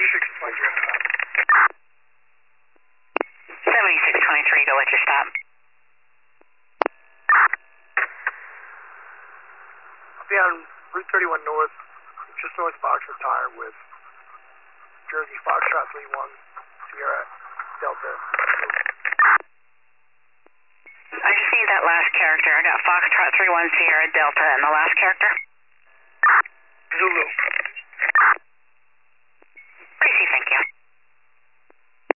7623, go at your stop. I'll be on Route 31 North, just north of Oxford Tire with Jersey Foxtrot 31, Sierra Delta. I just need that last character. I got Foxtrot 31, Sierra Delta, and the last character? Zulu. Racy, thank you.